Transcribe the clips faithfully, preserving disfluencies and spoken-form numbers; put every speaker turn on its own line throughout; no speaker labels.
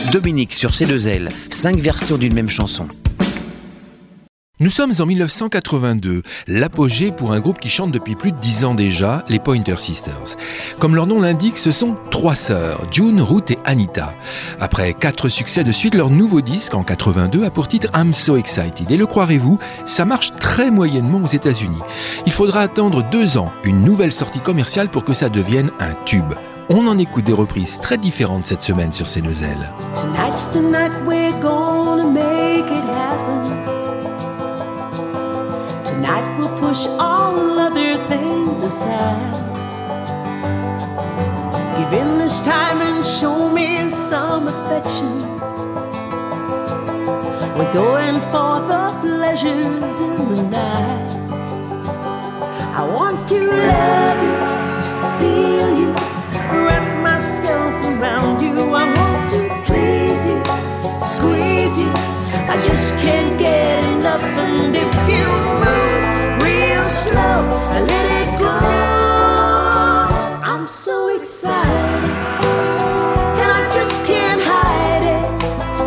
Dominique sur C deux L, cinq versions d'une même chanson.
Nous sommes en dix-neuf cent quatre-vingt-deux, l'apogée pour un groupe qui chante depuis plus de dix ans déjà, les Pointer Sisters. Comme leur nom l'indique, ce sont trois sœurs, June, Ruth et Anita. Après quatre succès de suite, leur nouveau disque en quatre-vingt-deux a pour titre I'm So Excited. Et le croirez-vous, ça marche très moyennement aux États-Unis. Il faudra attendre deux ans, une nouvelle sortie commerciale pour que ça devienne un tube. On en écoute des reprises très différentes cette semaine sur C deux L.
Tonight's the night we're gonna make it happen. Tonight we'll push all other things aside. Give in this time and show me some affection. We're going for the pleasures in the night. I want to love you, feel you, wrap myself around you. I want to please you, squeeze you. I just can't get enough. And if you move real slow, I let it go. I'm so excited, and I just can't hide it.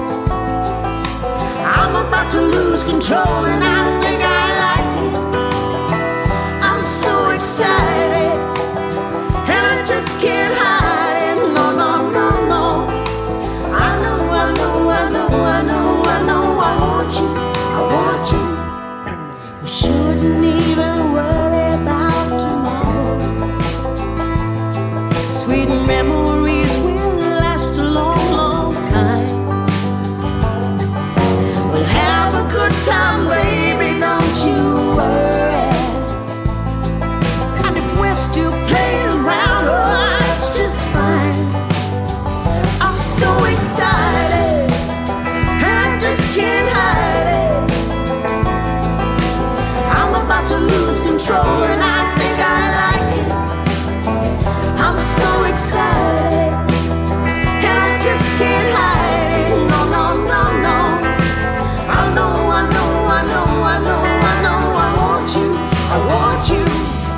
I'm about to lose control, and I think I like it. I'm so excited, and I just can't hide it. No, no, no, no. I know, I know, I know, I know, I know. I want you, I want you. We shouldn't even worry about tomorrow. Sweet memories will last a long, long time. We'll have a good time, baby, don't you worry. And if we're still playing around, oh, it's just fine. I'm so excited, and I just can't hide it. I'm about to lose control, and I think I like it. I'm so excited, and I just can't hide it. No, no, no, no. I know, I know, I know, I know, I know. I want you, I want you.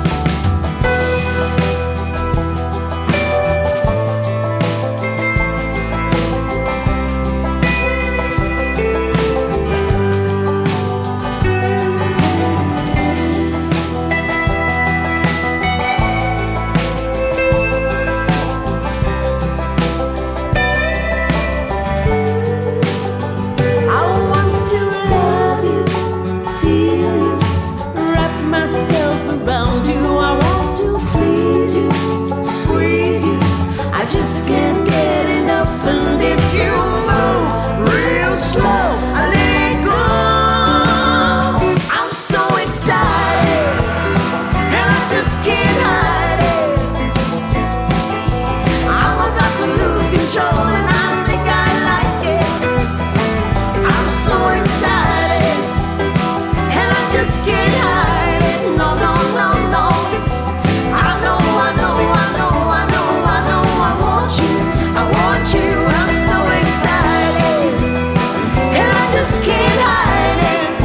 Just can't get enough. And if you move real slow, I let it go. I'm so excited, and I just can't hide it. I'm about to lose control, and I think I like it. I'm so excited, and I just can't hide it. No, no, no, no. I know, I know, I know, I know, I know. I want you, I want you, I'm so excited, and I just can't hide it.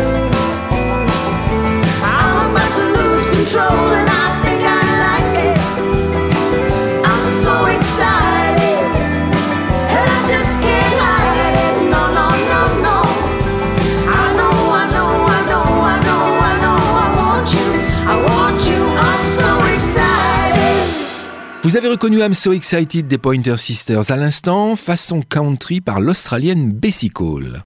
I'm about to lose control, and I think I like it. I'm so excited, and I just can't hide it. No, no, no, no. I know, I know, I know, I know, I know. I want you, I want you, I'm so excited.
Vous avez reconnu I'm So Excited des Pointer Sisters à l'instant, façon country par l'Australienne Bessie Cole.